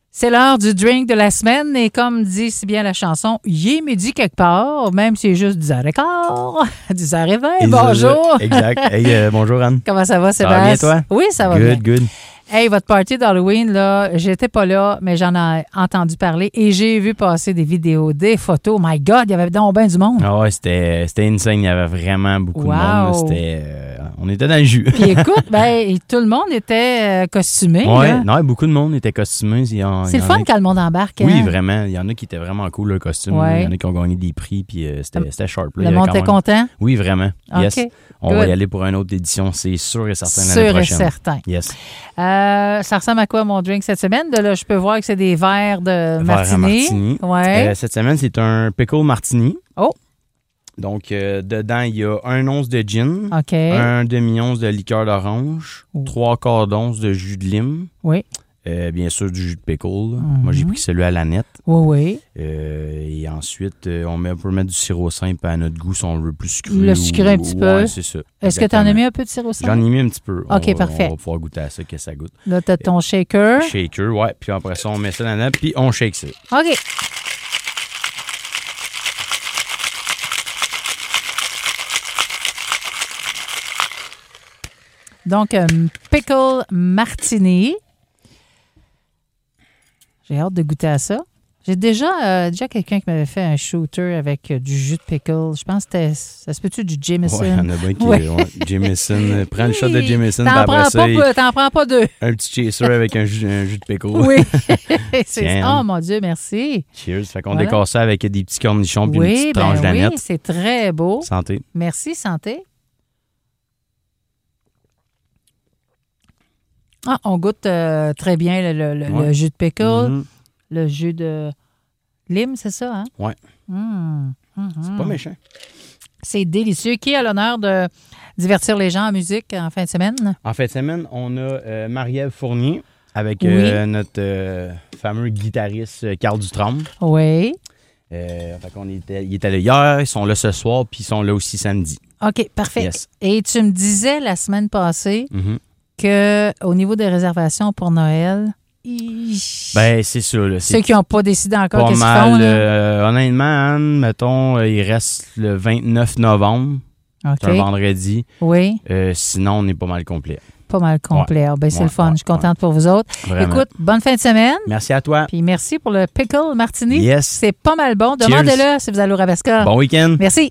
C'est l'heure du drink de la semaine et comme dit si bien la chanson, il est midi quelque part, même si c'est juste 10h15, 10h20. Bonjour! Exact. Hey, bonjour Anne. Comment ça va, Ça va bien, Sébastien? toi? Oui, ça va bien. Good. Hey, votre party d'Halloween, là, j'étais pas là, mais j'en ai entendu parler et j'ai vu passer des vidéos, des photos. My God, il y avait donc bien du monde. Ah ouais, c'était insane. Il y avait vraiment beaucoup de monde. Là. On était dans le jus. Puis écoute, tout le monde était costumé. Ouais, non, beaucoup de monde était costumé. C'est le fun quand le monde embarque. Oui, hein? vraiment. Il y en a qui étaient vraiment cool, leur costume. Ouais. Il y en a qui ont gagné des prix, puis c'était sharp. Là. Le monde était content? Oui, vraiment. OK. Yes. On va y aller pour une autre édition, c'est sûr et certain l'année Sûr et prochaine. certain. Yes. Ça ressemble à quoi mon drink cette semaine? De là, je peux voir que c'est des verres de Verre à martini. Ouais. Cette semaine, c'est un pickle martini. Oh! Donc, dedans, il y a 1 once de gin, OK. 1 demi-once de liqueur d'orange, 3/4 d'once de jus de lime, Oui. bien sûr du jus de pickle. Moi, j'ai pris celui à la nette. Oui. Et ensuite, on peut mettre du sirop simple à notre goût si on le veut plus sucré. Le sucré un petit peu. Ouais, c'est ça. Est-ce que tu en as mis un peu de sirop simple? J'en ai mis un petit peu. OK, parfait. On va pouvoir goûter à ça, que ça goûte. Là, tu as ton shaker. Shaker, ouais. Puis après ça, on met ça dans la nappe, puis on shake ça. OK. Donc, pickle martini. J'ai hâte de goûter à ça. J'ai déjà quelqu'un qui m'avait fait un shooter avec du jus de pickle. Je pense que ça se peut-tu du Jameson? Ouais, il y en a bien qui... Ouais. Ouais, Jameson. Prends le shot de Jameson, puis T'en après ça... T'en prends pas deux. Un petit chaser avec un jus de pickle. Oui. Tiens. Oh mon Dieu, merci. Cheers. Fait qu'on Voilà. décore ça avec des petits cornichons puis une Oui, petite tranche oui, d'aneth. c'est très beau. Santé. Merci, santé. Ah, on goûte très bien le jus de pickle, Mm-hmm. le jus de lime, c'est ça, hein? Ouais. C'est pas méchant. C'est délicieux. Qui a l'honneur de divertir les gens en musique en fin de semaine? En fin de semaine, on a Marie-Ève Fournier avec notre fameux guitariste Carl Dutrampe. Oui. Fait qu'on il était là hier, ils sont là ce soir, puis ils sont là aussi samedi. OK, parfait. Yes. Et tu me disais la semaine passée Mm-hmm. qu'au niveau des réservations pour Noël, Ben, c'est ça. Là, ceux qui n'ont pas décidé encore pas qu'est-ce qu'ils mal. font. Là. Honnêtement, Anne, mettons, il reste le 29 novembre. OK. C'est un vendredi. Oui, Sinon, on est pas mal complet. pas mal complet. Ah, ben, c'est Ouais, le fun. ouais, Je suis contente pour vous autres. Vraiment. Écoute, bonne fin de semaine. Merci à toi. Puis merci pour le pickle martini. Yes. C'est pas mal bon. Cheers. Demandez-le si vous allez au Ravesca. Bon week-end. Merci.